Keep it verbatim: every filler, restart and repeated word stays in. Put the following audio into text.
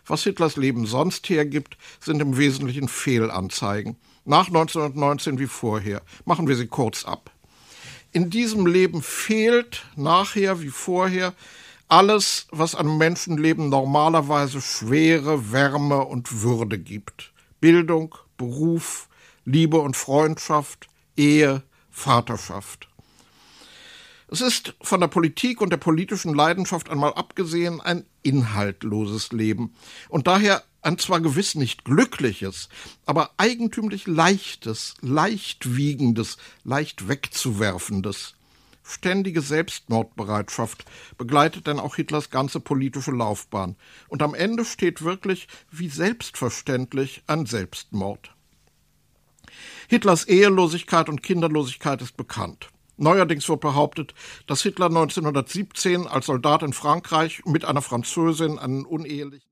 Was Hitlers Leben sonst hergibt, sind im Wesentlichen Fehlanzeigen. Nach neunzehnhundertneunzehn wie vorher. Machen wir sie kurz ab. In diesem Leben fehlt nachher wie vorher alles, was einem Menschenleben normalerweise Schwere, Wärme und Würde gibt. Bildung, Beruf, Liebe und Freundschaft, Ehe, Vaterschaft. Es ist von der Politik und der politischen Leidenschaft einmal abgesehen ein inhaltloses Leben und daher ein zwar gewiss nicht glückliches, aber eigentümlich leichtes, leichtwiegendes, leicht wegzuwerfendes. Ständige Selbstmordbereitschaft begleitet denn auch Hitlers ganze politische Laufbahn und am Ende steht wirklich wie selbstverständlich ein Selbstmord. Hitlers Ehelosigkeit und Kinderlosigkeit ist bekannt. Neuerdings wird behauptet, dass Hitler neunzehnhundertsiebzehn als Soldat in Frankreich mit einer Französin einen unehelichen